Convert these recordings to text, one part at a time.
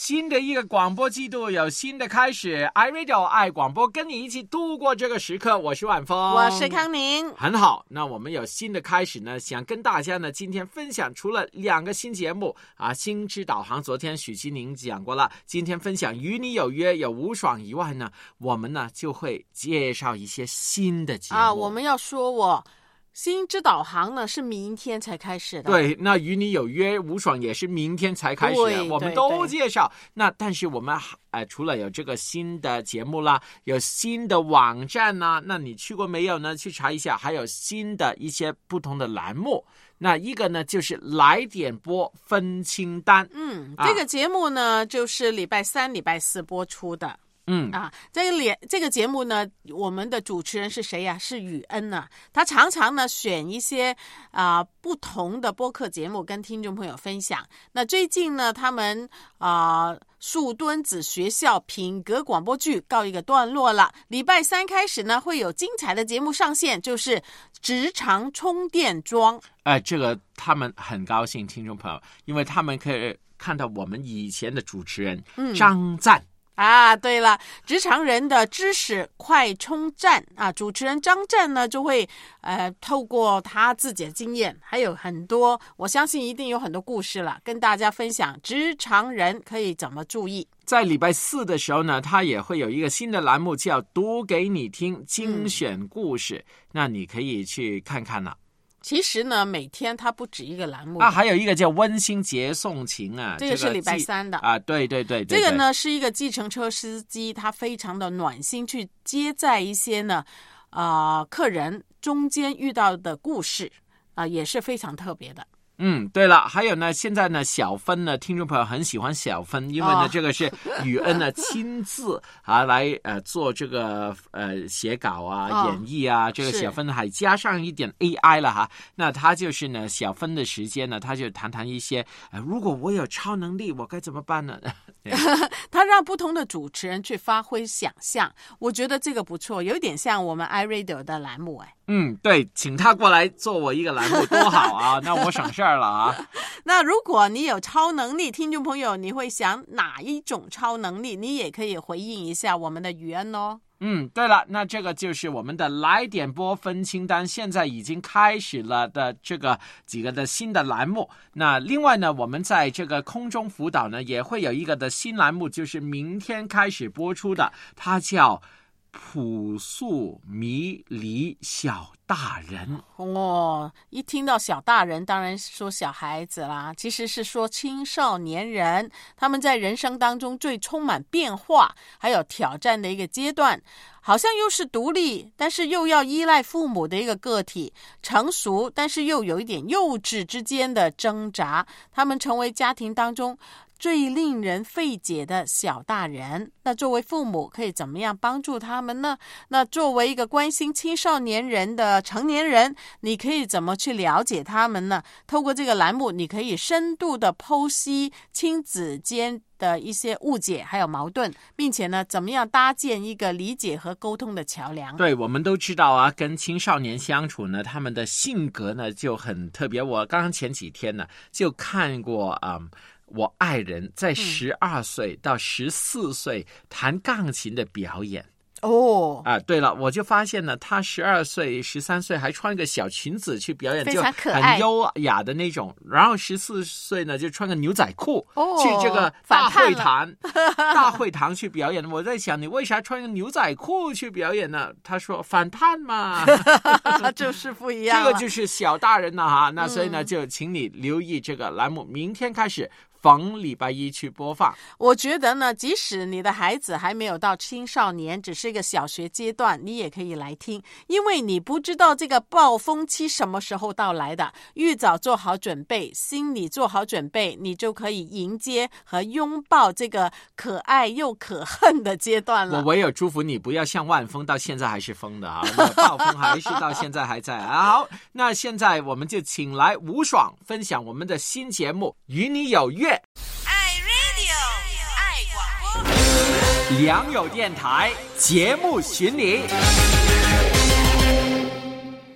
新的一个广播季度有新的开始 iRadio 爱广播跟你一起度过这个时刻，我是晚风， 我是康宁。 很好，那我们有新的开始呢，想跟大家呢今天分享除了2个新节目啊，星之导航昨天许基宁讲过了，今天分享与你有约有吴爽以外呢，我们呢就会介绍一些新的节目我们要说星之导航呢是明天才开始的， 对，那与你有约吴爽也是明天才开始的，我们都介绍。那但是我们除了有这个新的节目啦，有新的网站啦，那你去过没有呢？去查一下，还有新的一些不同的栏目。那一个呢就是来点播分清单， 这个节目呢就是礼拜3、礼拜4播出的。这个节目呢，我们的主持人是谁呀？是宇恩啊。他常常呢选一些不同的播客节目跟听众朋友分享。那最近呢，他们树墩子学校品格广播剧告一个段落了。礼拜3开始呢，会有精彩的节目上线，就是职场充电桩。 这个他们很高兴，听众朋友，因为他们可以看到我们以前的主持人张赞。 对了，职场人的知识快充站主持人张震呢就会透过他自己的经验，还有很多，我相信一定有很多故事了，跟大家分享职场人可以怎么注意。 在礼拜4的时候呢，他也会有一个新的栏目叫读给你听精选故事，那你可以去看看了。 其实呢，每天它不止一个栏目还有一个叫温馨接送情这个是礼拜3的对， 这个呢是一个计程车司机，他非常的暖心，去接载一些呢客人中间遇到的故事也是非常特别的。 对了，还有呢，现在呢，小芬呢，听众朋友很喜欢小芬，因为呢，这个是宇恩呢亲自来做这个写稿演绎这个小芬还加上一点 AI 了那他就是呢，小芬的时间呢，他就谈一些如果我有超能力，我该怎么办呢？ 他让不同的主持人去发挥想象，我觉得这个不错，有点像我们 iRadio 的栏目对，请他过来做我一个栏目多好那我省事儿了那如果你有超能力，听众朋友，你会想哪一种超能力？你也可以回应一下我们的宇恩哦。 对了，那这个就是我们的来点播分清单，现在已经开始了的这个几个的新的栏目。那另外呢，我们在这个空中辅导呢，也会有一个的新栏目，就是明天开始播出的，它叫朴素迷离小大人。 一听到小大人，当然说小孩子啦，其实是说青少年人，他们在人生当中最充满变化还有挑战的一个阶段，好像又是独立但是又要依赖父母的一个个体，成熟但是又有一点幼稚之间的挣扎，他们成为家庭当中最令人费解的小大人。那作为父母可以怎么样帮助他们呢？那作为一个关心青少年人的成年人，你可以怎么去了解他们呢？透过这个栏目，你可以深度的剖析亲子间的一些误解还有矛盾，并且呢，怎么样搭建一个理解和沟通的桥梁。 对，我们都知道跟青少年相处呢，他们的性格呢就很特别。我刚刚前几天呢就看过我爱人在12岁到14岁弹钢琴的表演。对了，我就发现呢，他12岁、13岁还穿个小裙子去表演， 非常可爱， 就很优雅的那种。然后14岁呢，就穿个牛仔裤去这个大会堂去表演。我在想，你为啥穿个牛仔裤去表演呢？他说反叛嘛， 就是不一样了。 这个就是小大人了那所以呢，就请你留意这个栏目，明天开始。逢礼拜1去播放。 我觉得呢，即使你的孩子还没有到青少年，只是一个小学阶段，你也可以来听，因为你不知道这个暴风期什么时候到来的，预早做好准备，心里做好准备，你就可以迎接和拥抱这个可爱又可恨的阶段了。 我唯有祝福你不要像万峰到现在还是疯的暴风还是到现在还在好，那现在我们就请来吴爽分享我们的新节目与你有约， 爱 Radio 爱广播， 良友电台节目巡礼。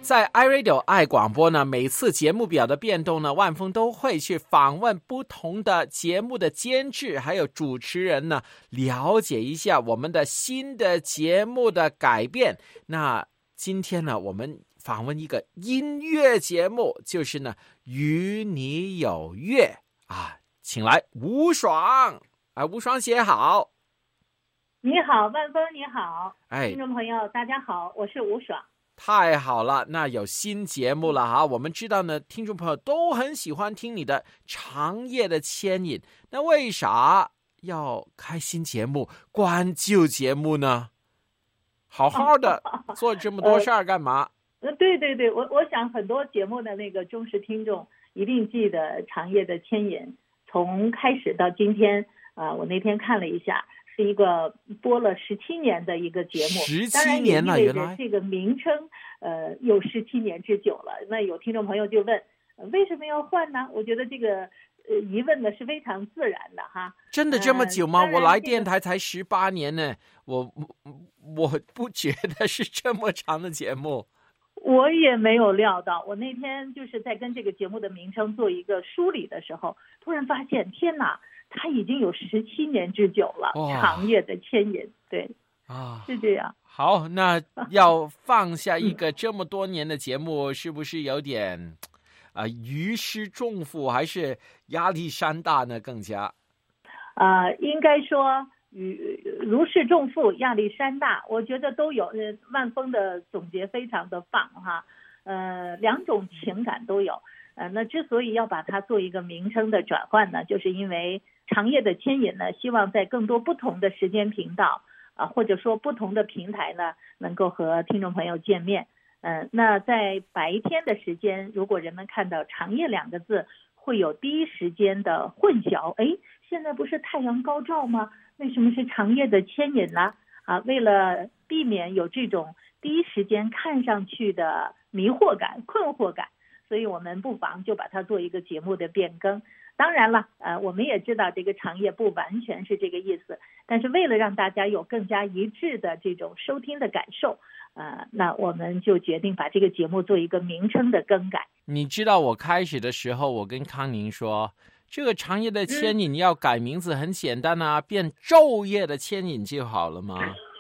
在 iRadio 爱广播呢，每次节目表的变动呢，万峰都会去访问不同的节目的监制还有主持人呢，了解一下我们的新的节目的改变。那今天呢，我们访问一个音乐节目，就是呢与你有约啊，请来吴爽啊，吴爽姐好。 你好，万峰你好， 哎， 听众朋友大家好，我是吴爽。 太好了，那有新节目了哈。我们知道呢，听众朋友都很喜欢听你的长夜的牵引，那为啥要开新节目关旧节目呢？好好的做这么多事儿干嘛？ 对，我想很多节目的那个忠实听众一定记得长夜的牵引，从开始到今天我那天看了一下，是一个播了17年的一个节目 ，17年了，原来这个名称有17年之久了。那有听众朋友就问，为什么要换呢？我觉得这个疑问呢是非常自然的哈。 真的这么久吗？我来电台才18年呢，我不觉得是这么长的节目。 我也没有料到，我那天就是在跟这个节目的名称做一个梳理的时候，突然发现，天哪，它已经有17年之久了，长夜的牵引，对，是这样。 好，那要放下一个这么多年的节目，是不是有点于释重负，还是压力山大呢？更加应该说如释重负，压力山大，我觉得都有。万峰的总结非常的棒哈，两种情感都有。那之所以要把它做一个名称的转换呢，就是因为长夜的牵引呢，希望在更多不同的时间频道或者说不同的平台呢，能够和听众朋友见面。那在白天的时间，如果人们看到长夜2个字，会有第一时间的混淆。现在不是太阳高照吗？为什么是长夜的牵引呢？为了避免有这种第一时间看上去的迷惑感、困惑感，所以我们不妨就把它做一个节目的变更。当然了，我们也知道这个长夜不完全是这个意思，但是为了让大家有更加一致的这种收听的感受，那我们就决定把这个节目做一个名称的更改。 你知道我开始的时候，我跟康宁说，这个长夜的牵引要改名字很简单啊，变昼夜的牵引就好了吗？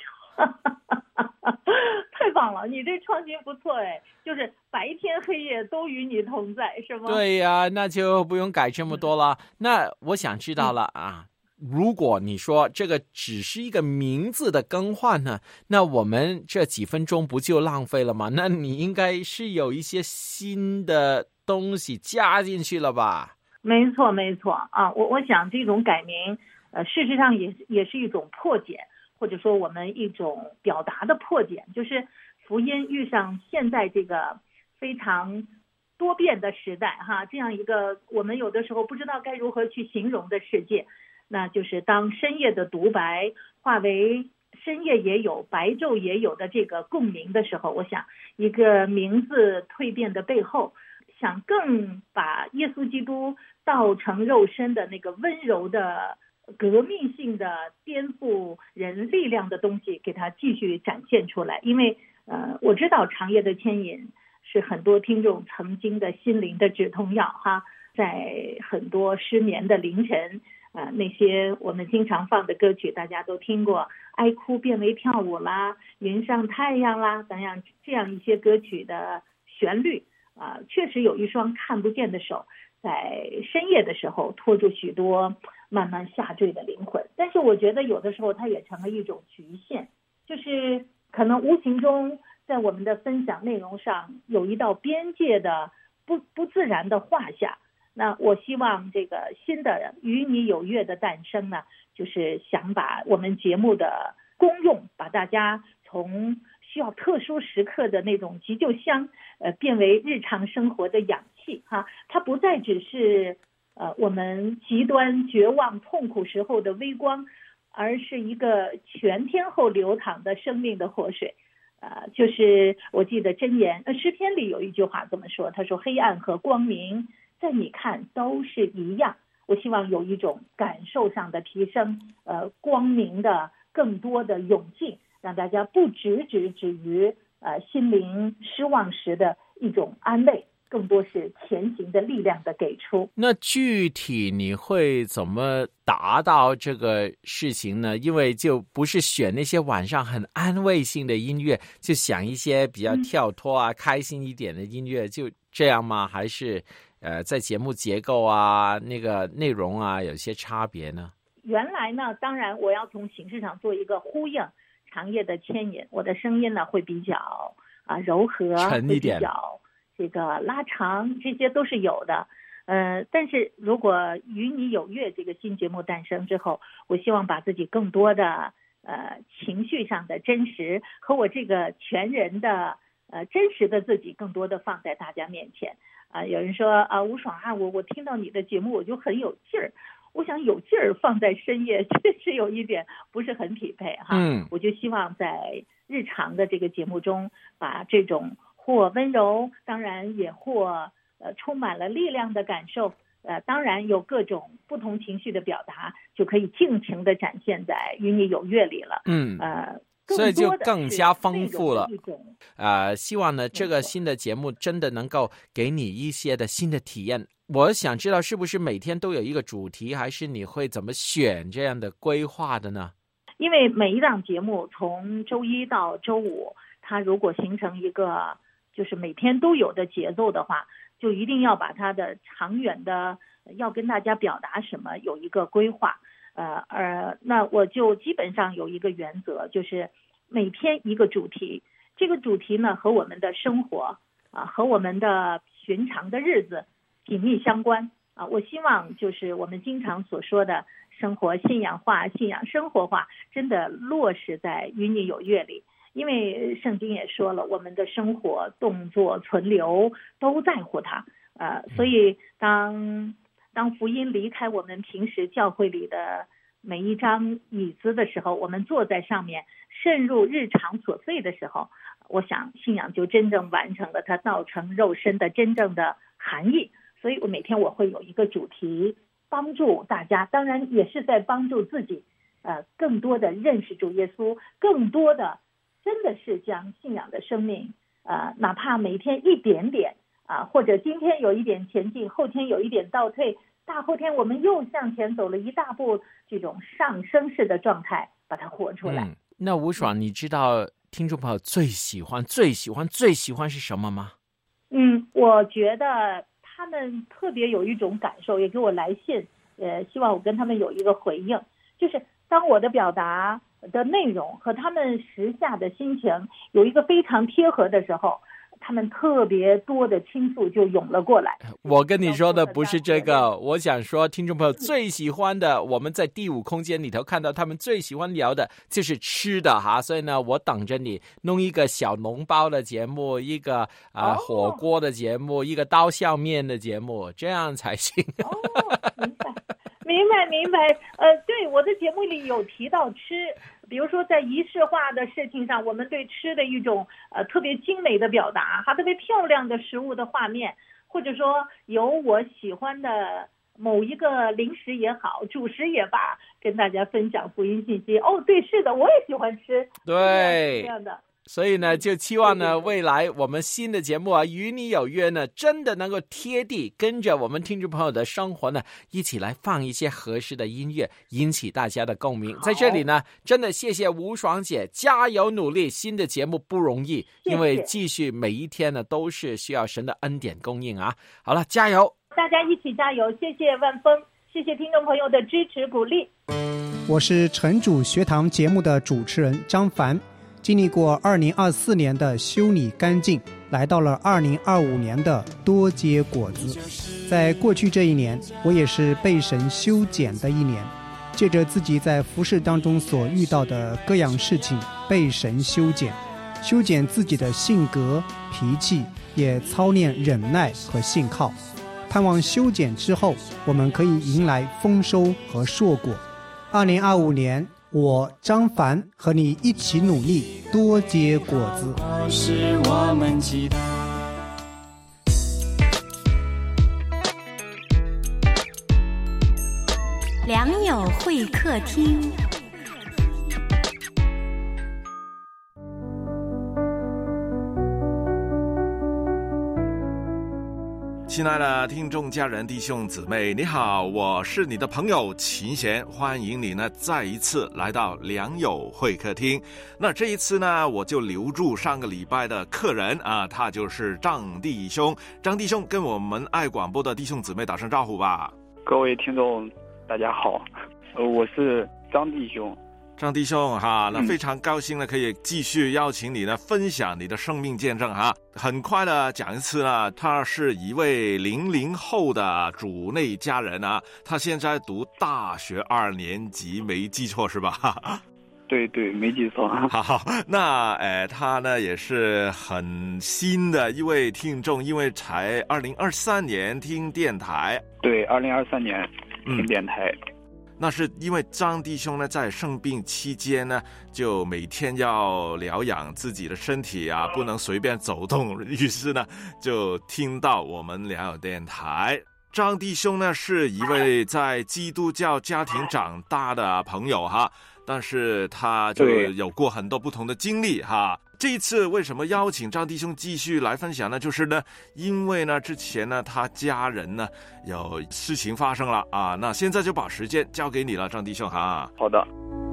太棒了，你这创新不错就是白天黑夜都与你同在，是吗？ 对呀，那就不用改这么多了。那我想知道了如果你说这个只是一个名字的更换呢，那我们这几分钟不就浪费了吗？那你应该是有一些新的东西加进去了吧？ 没错我想这种改名事实上也是一种破解，或者说我们一种表达的破解，就是福音遇上现在这个非常多变的时代这样一个我们有的时候不知道该如何去形容的世界，那就是当深夜的独白化为深夜也有白昼也有的这个共鸣的时候，我想一个名字蜕变的背后，想更把耶稣基督道成肉身的那个温柔的革命性的颠覆人力量的东西给它继续展现出来。因为我知道长夜的牵引是很多听众曾经的心灵的止痛药在很多失眠的凌晨那些我们经常放的歌曲大家都听过，哀哭变为跳舞啦，云上太阳啦等样这样一些歌曲的旋律确实有一双看不见的手在深夜的时候拖住许多慢慢下坠的灵魂。但是我觉得有的时候它也成了一种局限，就是可能无形中在我们的分享内容上有一道边界的不自然的画下。那我希望这个新的与你有约的诞生呢，就是想把我们节目的功用，把大家从需要特殊时刻的那种急救箱变为日常生活的氧气它不再只是我们极端绝望痛苦时候的微光，而是一个全天候流淌的生命的活水。就是我记得箴言诗篇里有一句话这么说，他说黑暗和光明在你看都是一样。我希望有一种感受上的提升，光明的更多的涌进，让大家不只于心灵失望时的一种安慰，更多是前行的力量的给出。 那具体你会怎么达到这个事情呢？因为就不是选那些晚上很安慰性的音乐，就想一些比较跳脱啊、开心一点的音乐，就这样吗？还是在节目结构啊、那个内容啊有些差别呢？ 原来呢，当然我要从形式上做一个呼应，长夜的牵引，我的声音呢会比较柔和， 沉一点， 会比较这个拉长，这些都是有的。但是如果与你有约这个新节目诞生之后，我希望把自己更多的情绪上的真实和我这个全人的真实的自己更多的放在大家面前。有人说吴爽我听到你的节目我就很有劲儿。我想有劲儿放在深夜确实有一点不是很匹配哈。我就希望在日常的这个节目中，把这种或温柔，当然也或充满了力量的感受，当然有各种不同情绪的表达，就可以尽情的展现在与你有约里了。 所以就更加丰富了。希望呢这个新的节目真的能够给你一些的新的体验。我想知道是不是每天都有一个主题，还是你会怎么选这样的规划的呢？ 因为每一档节目从周一到周五，它如果形成一个就是每天都有的节奏的话，就一定要把它的长远的要跟大家表达什么有一个规划。那我就基本上有一个原则，就是每天一个主题，这个主题呢和我们的生活和我们的寻常的日子紧密相关我希望就是我们经常所说的生活信仰化、信仰生活化，真的落实在与你有约里。因为圣经也说了，我们的生活、动作、存留都在乎它。所以当福音离开我们平时教会里的每一张椅子的时候，我们坐在上面渗入日常琐碎的时候，我想信仰就真正完成了它道成肉身的真正的含义。所以我每天我会有一个主题，帮助大家，当然也是在帮助自己更多的认识主耶稣，更多的真的是将信仰的生命哪怕每天一点点或者今天有一点前进，后天有一点倒退，大后天我们又向前走了一大步，这种上升式的状态把它活出来。 那吴爽，你知道听众朋友最喜欢是什么吗？ 我觉得他们特别有一种感受，也给我来信，希望我跟他们有一个回应，就是当我的表达的内容和他们时下的心情有一个非常贴合的时候，他们特别多的倾诉就涌了过来。 我跟你说的不是这个，我想说听众朋友最喜欢的，我们在第五空间里头看到他们最喜欢聊的就是吃的哈，所以呢我等着你弄一个小笼包的节目，一个火锅的节目，一个刀削面的节目，这样才行。 明白。对，我的节目里有提到吃，比如说在仪式化的事情上，我们对吃的一种特别精美的表达，特别漂亮的食物的画面，或者说有我喜欢的某一个零食也好，主食也罢，跟大家分享福音信息。对，是的，我也喜欢吃。 对， 这样的。 所以呢，就期望呢，未来我们新的节目与你有约呢，真的能够贴地跟着我们听众朋友的生活呢，一起来放一些合适的音乐，引起大家的共鸣。在这里呢，真的谢谢吴爽姐，加油努力，新的节目不容易，因为继续每一天呢，都是需要神的恩典供应啊。好了，加油！ 大家一起加油！谢谢万峰，谢谢听众朋友的支持鼓励。 我是晨主学堂节目的主持人张凡。经历过2024年的修理干净，来到了2025年的多结果子。在过去这一年，我也是被神修剪的一年，借着自己在服事当中所遇到的各样事情，被神修剪自己的性格、脾气，也操练忍耐和信靠。盼望修剪之后，我们可以迎来丰收和硕果。2025年，我张凡和你一起努力，多结果子。是我们期待。 良友会客厅。 亲爱的听众家人弟兄姊妹，你好，我是你的朋友秦贤，欢迎你呢再一次来到良友会客厅。那这一次呢，我就留住上个礼拜的客人啊，他就是张弟兄。张弟兄跟我们爱广播的弟兄姊妹打声招呼吧。 各位听众大家好，我是张弟兄。 张弟兄哈，那非常高兴呢，可以继续邀请你呢分享你的生命见证哈。很快的讲一次呢，他是一位00后的主内家人啊，他现在读大学2年级，没记错是吧？ 对，没记错。 好，那他呢也是很新的一位听众，因为才2023年听电台。 对，2023年听电台。 那是因为张弟兄呢在生病期间呢，就每天要疗养自己的身体啊，不能随便走动，于是呢就听到我们良友电台。张弟兄呢是一位在基督教家庭长大的朋友哈，但是他就有过很多不同的经历哈。这一次为什么邀请张弟兄继续来分享呢？就是呢，因为呢之前呢他家人呢有事情发生了啊，那现在就把时间交给你了，张弟兄哈。 好的。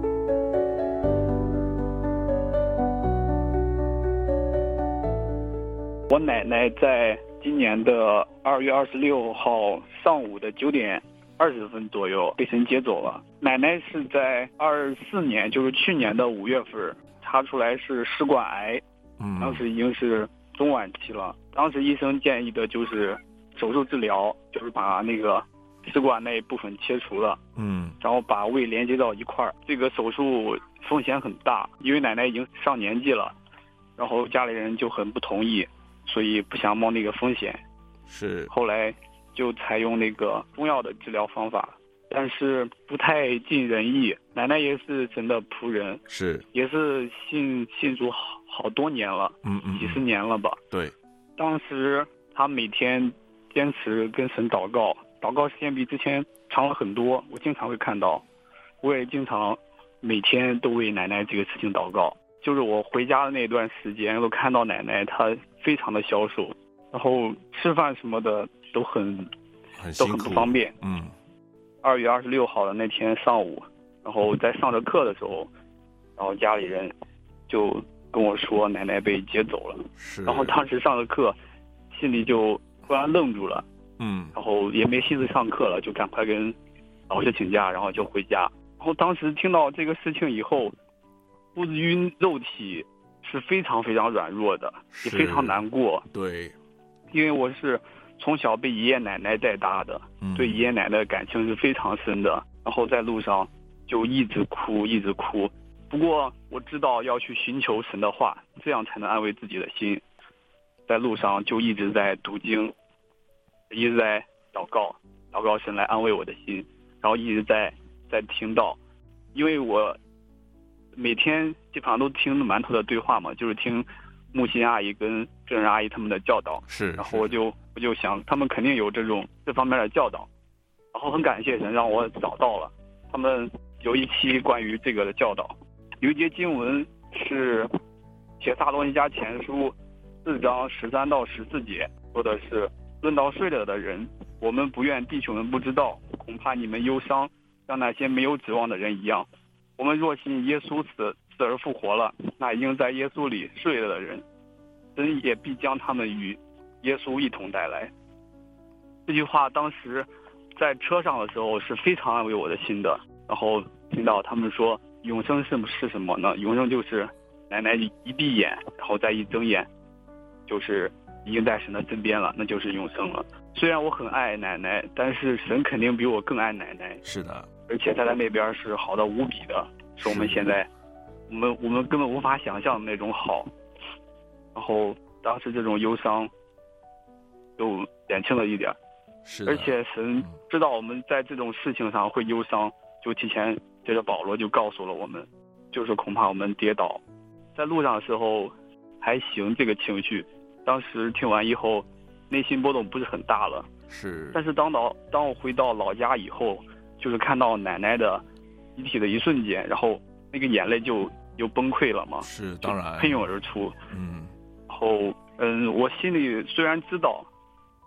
我奶奶在今年的2月26号上午的9点20分左右被神接走了。奶奶是在24年，就是去年的5月份查出来是食管癌，当时已经是中晚期了。当时医生建议的就是手术治疗，就是把那个食管那一部分切除了，然后把胃连接到一块儿。这个手术风险很大，因为奶奶已经上年纪了，然后家里人就很不同意，所以不想冒那个风险。 是， 后来就采用那个中药的治疗方法，但是不太尽人意。奶奶也是神的仆人， 是，也是信主好多年了，几十年了吧。 对， 当时他每天坚持跟神祷告，祷告时间比之前长了很多，我经常会看到，我也经常每天都为奶奶这个事情祷告。就是我回家的那段时间，都看到奶奶她非常的消瘦，然后吃饭什么的都很不方便。2月26号的那天上午，然后在上着课的时候，然后家里人就跟我说奶奶被接走了。然后当时上着课，心里就突然愣住了，然后也没心思上课了，就赶快跟老师请假，然后就回家。然后当时听到这个事情以后，不于肉体是非常非常软弱的，也非常难过。 对， 因为我是从小被爷爷奶奶带大的，对爷爷奶奶的感情是非常深的。然后在路上就一直哭。不过我知道要去寻求神的话，这样才能安慰自己的心。在路上就一直在读经，一直在祷告神来安慰我的心，然后一直在听道。因为我每天基本上都听馒头的对话嘛，就是听木心阿姨跟郑仁阿姨他们的教导。 是， 然后我就想他们肯定有这方面的教导，然后很感谢神让我找到了他们有一期关于这个的教导。有一节经文是帖撒罗尼迦前书4章13到14节，说的是论到睡了的人，我们不愿弟兄们不知道，恐怕你们忧伤，像那些没有指望的人一样。我们若信耶稣死而复活了，那已经在耶稣里睡了的人，神也必将他们与耶稣一同带来。这句话当时在车上的时候是非常安慰我的心的。然后听到他们说永生是什么呢？永生就是奶奶一闭眼，然后再一睁眼，就是已经在神的身边了，那就是永生了。虽然我很爱奶奶，但是神肯定比我更爱奶奶。 是的， 而且他在那边是好的无比的，是我们现在我们根本无法想象的那种好。然后当时这种忧伤就减轻了一点。 是的， 而且神知道我们在这种事情上会忧伤，就提前接着保罗就告诉了我们，就是恐怕我们跌倒。在路上的时候还行，这个情绪当时听完以后内心波动不是很大了。 是， 但是当我回到老家以后，就是看到奶奶的遗体的一瞬间，然后那个眼泪就崩溃了嘛。 是，当然喷涌而出。然后我心里虽然知道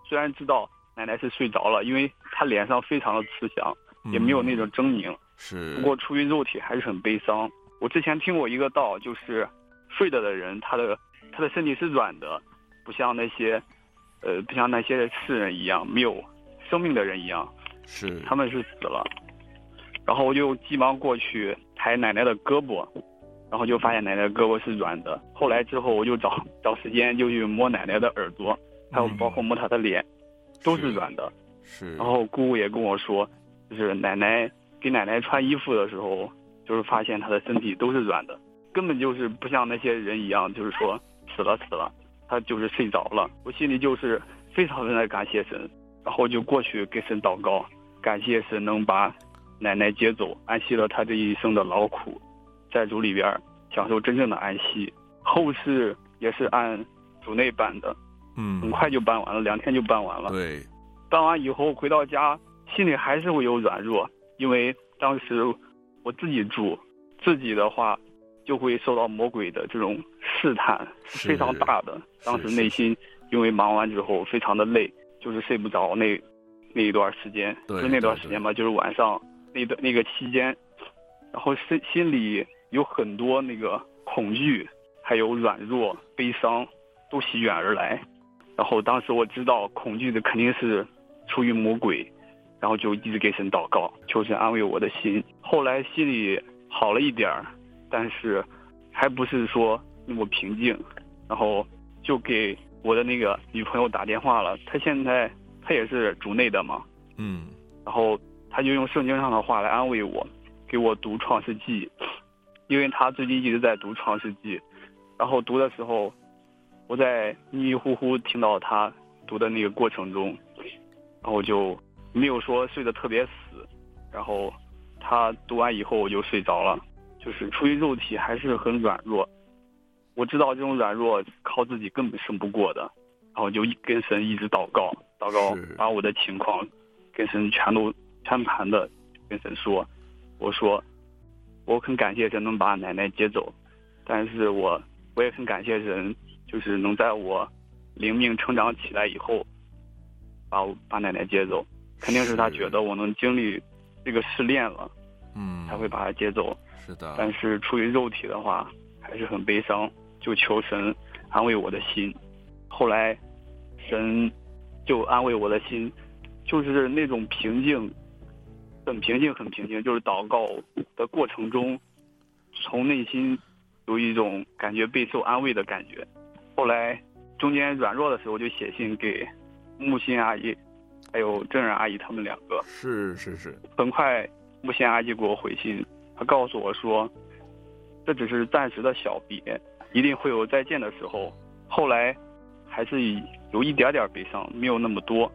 虽然知道奶奶是睡着了，因为她脸上非常的慈祥，也没有那种狰狞， 是。 不过出于肉体还是很悲伤。我之前听过一个道，就是睡着的人，他的身体是软的，不像那些世人一样没有生命的人一样， 是他们是死了。然后我就急忙过去抬奶奶的胳膊，然后就发现奶奶的胳膊是软的。后来之后我就找时间就去摸奶奶的耳朵，还有包括摸她的脸，都是软的。 是。 然后姑姑也跟我说，就是给奶奶穿衣服的时候，就是发现她的身体都是软的，根本就是不像那些人一样，就是说死了，她就是睡着了。我心里就是非常的感谢神，然后就过去给神祷告，感谢神能把奶奶接走，安息了她这一生的劳苦，在主里边享受真正的安息。后事也是按主内办的，很快就办完了，2天就办完了。 对， 办完以后回到家，心里还是会有软弱，因为当时我自己住，自己的话就会受到魔鬼的这种试探，是非常大的。当时内心因为忙完之后非常的累，就是睡不着那一段时间，就那段时间吧，就是晚上那个期间，然后心里有很多那个恐惧，还有软弱、悲伤都席卷而来。然后当时我知道恐惧的肯定是出于魔鬼，然后就一直给神祷告，求神安慰我的心。后来心里好了一点，但是还不是说那么平静。然后就给我的那个女朋友打电话了，她也是主内的嘛，然后她就用圣经上的话来安慰我，给我读创世纪，因为她最近一直在读创世纪，然后读的时候，我在迷迷糊糊听到她读的那个过程中，然后就没有说睡得特别死，然后她读完以后我就睡着了，就是出于肉体还是很软弱。我知道这种软弱靠自己根本胜不过的，然后就跟神一直祷告，把我的情况跟神全盘的跟神说。我说我很感谢神能把奶奶接走，但是我也很感谢神，就是能在我灵命成长起来以后把奶奶接走，肯定是他觉得我能经历这个试炼了，才会把她接走。 是的。但是出于肉体的话还是很悲伤，就求神安慰我的心。后来神就安慰我的心，就是那种平静，很平静，就是祷告的过程中从内心有一种感觉备受安慰的感觉。后来中间软弱的时候就写信给木心阿姨还有正人阿姨他们2个。 是。 很快木心阿姨给我回信，她告诉我说这只是暂时的小别，一定会有再见的时候。后来还是有一点点悲伤，没有那么多。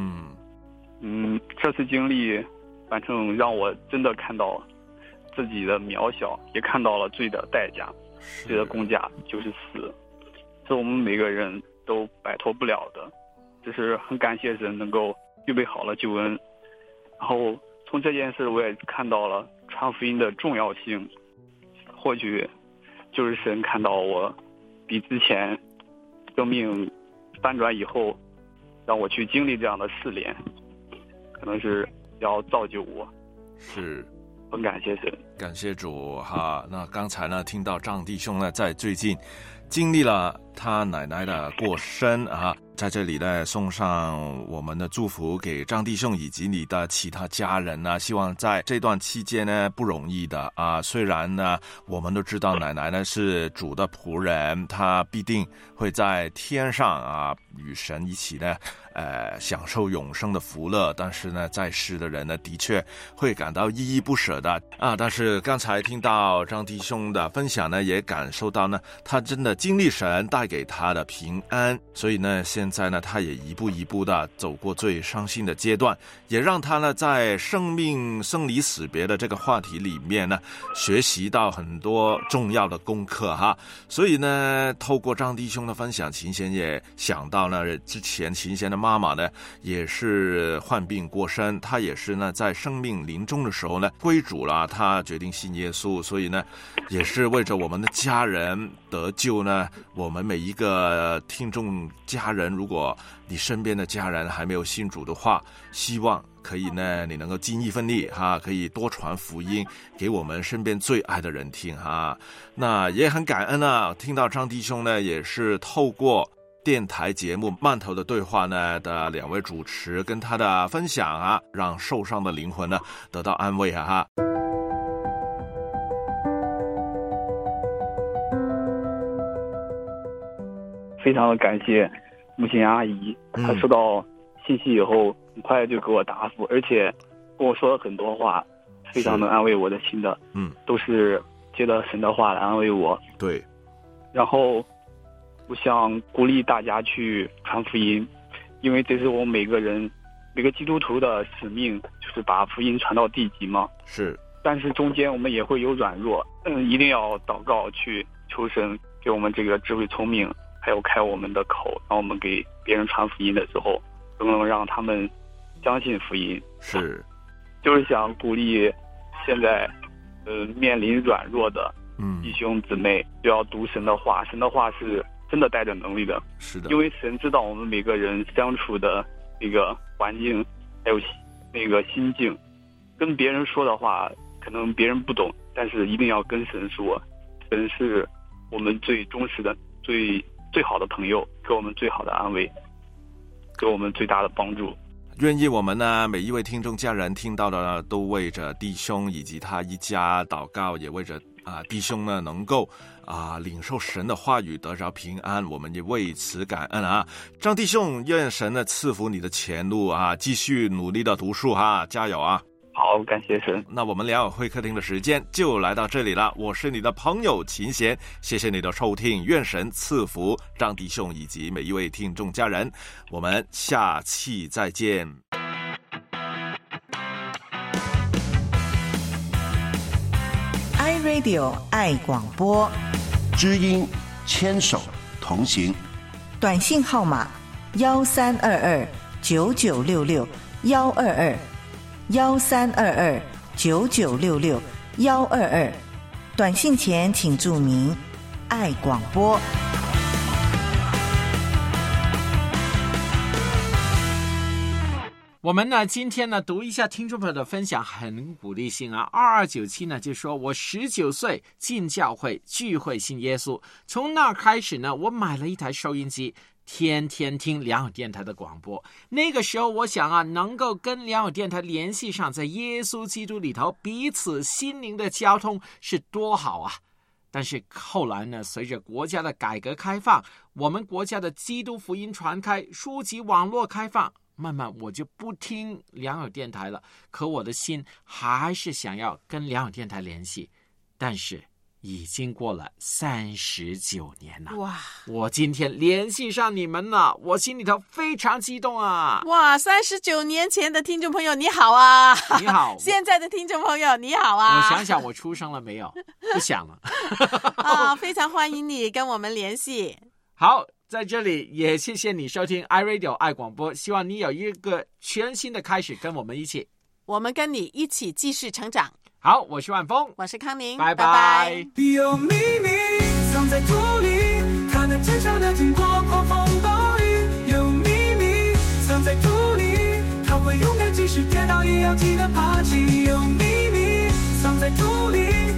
这次经历反正让我真的看到自己的渺小，也看到了罪的代价，罪的公价就是死，是我们每个人都摆脱不了的。只是很感谢神能够预备好了救恩，然后从这件事我也看到了传福音的重要性。或许就是神看到我比之前生命翻转以后，让我去经历这样的试炼，可能是要造就我。 是， 很感谢神， 感谢主哈。那刚才呢，听到张弟兄呢，在最近经历了他奶奶的过身啊，在这里呢，送上我们的祝福给张弟兄以及你的其他家人啊。希望在这段期间呢，不容易的啊。虽然呢，我们都知道奶奶呢是主的仆人，她必定会在天上啊，与神一起呢，享受永生的福乐。但是呢，在世的人呢，的确会感到依依不舍的啊。但是刚才听到张弟兄的分享呢，也感受到呢，他真的经历神带给他的平安，所以呢，现在呢，他也一步一步的走过最伤心的阶段，也让他呢，在生命生离死别的这个话题里面呢，学习到很多重要的功课哈。所以呢，透过张弟兄的分享，秦贤也想到呢，之前秦贤的妈妈呢也是患病过身，她也是呢在生命临终的时候呢归主了，她决定信耶稣，所以呢也是为着我们的家人得救呢。我们每一个听众家人，如果你身边的家人还没有信主的话，希望可以呢你能够尽一份力哈，可以多传福音给我们身边最爱的人听哈。那也很感恩啊，听到张弟兄呢也是透过电台节目漫头的对话呢的2位主持跟他的分享啊，让受伤的灵魂呢得到安慰哈。 非常的感谢木心阿姨，她收到信息以后很快就给我答复，而且跟我说了很多话，非常能安慰我的心的。都是接着神的话来安慰我。 对， 然后我想鼓励大家去传福音，因为这是我们每个基督徒的使命，就是把福音传到地极嘛。 是， 但是中间我们也会有软弱，一定要祷告去求神给我们这个智慧聪明，还有开我们的口，让我们给别人传福音的时候都能让他们相信福音。 是， 就是想鼓励现在面临软弱的弟兄姊妹，就要读神的话，神的话是真的带着能力的。 是的， 因为神知道我们每个人相处的那个环境还有那个心境，跟别人说的话可能别人不懂，但是一定要跟神说，神是我们最忠实的最好的朋友，给我们最好的安慰，给我们最大的帮助。 愿意我们呢每一位听众家人听到的呢都为着弟兄以及他一家祷告，也为着弟兄呢能够领受神的话语得着平安，我们也为此感恩啊。张弟兄，愿神呢赐福你的前路啊，继续努力的读书哈，加油啊。 好，感谢神。 那我们良友会客厅的时间就来到这里了，我是你的朋友秦贤，谢谢你的收听，愿神赐福张弟兄以及每一位听众家人，我们下期再见。 iRadio 爱广播， 知音牵手同行， 短信号码1322-9966-122，1322-9966-122，短信前请注明爱广播。 我们呢今天呢读一下听众朋友的分享，很鼓励性啊。2297呢就说，我19岁进教会聚会信耶稣，从那开始呢我买了一台收音机，天天听良友电台的广播。那个时候我想能够跟良友电台联系上，在耶稣基督里头彼此心灵的交通是多好啊。但是后来呢，随着国家的改革开放，我们国家的基督福音传开，书籍网络开放，慢慢我就不听良友电台了，可我的心还是想要跟良友电台联系。但是已经过了39年了， 哇！ 我今天联系上你们了，我心里头非常激动啊！ 哇，39年前的听众朋友你好啊！ 你好， 现在的听众朋友你好啊！ 我想想我出生了没有？不想了。 非常欢迎你跟我们联系。 好，在这里也谢谢你收听 iRadio 爱广播，希望你有一个全新的开始，跟我们一起， 我们跟你一起继续成长。 好，我是万峰， 我是康宁， 拜拜。 有秘密藏在土里，它能坚强的经过狂风暴雨。有秘密藏在土里，它会勇敢即使跌倒也要记得爬起。有秘密藏在土里。